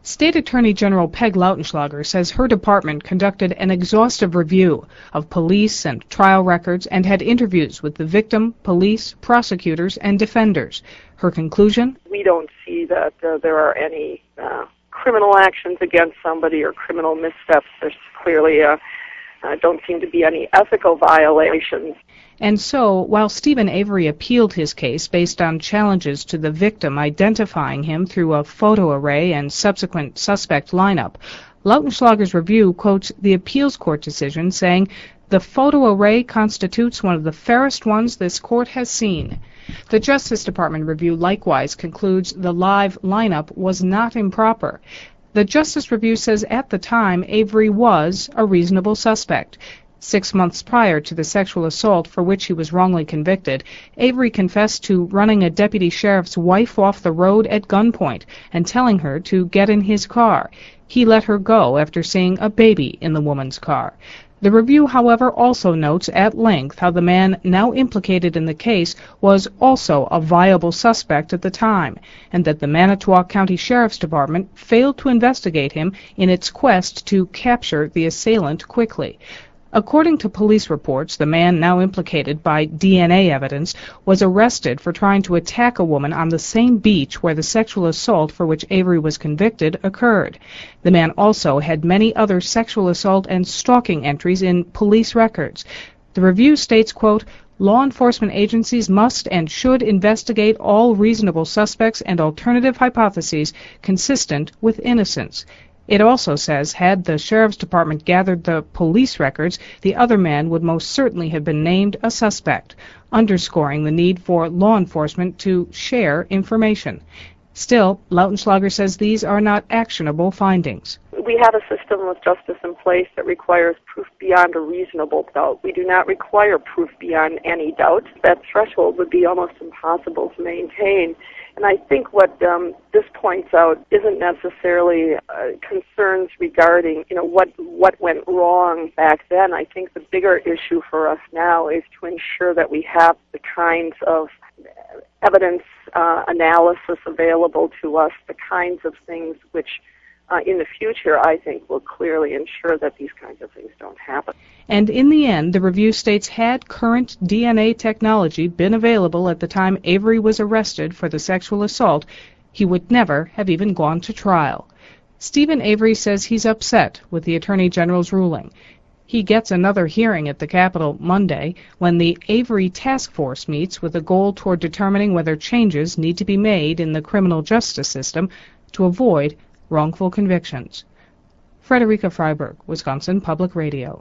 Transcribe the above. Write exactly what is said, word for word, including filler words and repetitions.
State Attorney General Peg Lautenschlager says her department conducted an exhaustive review of police and trial records and had interviews with the victim, police, prosecutors, and defenders. Her conclusion? We don't see that uh, there are any uh, criminal actions against somebody or criminal missteps. There's clearly uh, uh, don't seem to be any ethical violations. And so, while Steven Avery appealed his case based on challenges to the victim identifying him through a photo array and subsequent suspect lineup, Lautenschlager's review quotes the appeals court decision saying, "The photo array constitutes one of the fairest ones this court has seen." The Justice Department review likewise concludes the live lineup was not improper. The Justice Review says at the time Avery was a reasonable suspect. Six months prior to the sexual assault for which he was wrongly convicted, Avery confessed to running a deputy sheriff's wife off the road at gunpoint and telling her to get in his car. He let her go after seeing a baby in the woman's car. The review, however, also notes at length how the man now implicated in the case was also a viable suspect at the time, and that the Manitowoc County Sheriff's Department failed to investigate him in its quest to capture the assailant quickly. According to police reports, the man now implicated by D N A evidence was arrested for trying to attack a woman on the same beach where the sexual assault for which Avery was convicted occurred. The man also had many other sexual assault and stalking entries in police records. The review states, quote, "Law enforcement agencies must and should investigate all reasonable suspects and alternative hypotheses consistent with innocence." It also says, had the Sheriff's Department gathered the police records, the other man would most certainly have been named a suspect, underscoring the need for law enforcement to share information. Still, Lautenschlager says these are not actionable findings. We have a system of justice in place that requires proof beyond a reasonable doubt. We do not require proof beyond any doubt. That threshold would be almost impossible to maintain. And I think what um, this points out isn't necessarily uh, concerns regarding, you know, what what went wrong back then. I think the bigger issue for us now is to ensure that we have the kinds of evidence uh, analysis available to us, the kinds of things which Uh, in the future, I think, will clearly ensure that these kinds of things don't happen. And in the end, the review states had current D N A technology been available at the time Avery was arrested for the sexual assault, he would never have even gone to trial. Steven Avery says he's upset with the Attorney General's ruling. He gets another hearing at the Capitol Monday when the Avery Task Force meets with a goal toward determining whether changes need to be made in the criminal justice system to avoid wrongful convictions. Frederica Freiberg, Wisconsin Public Radio.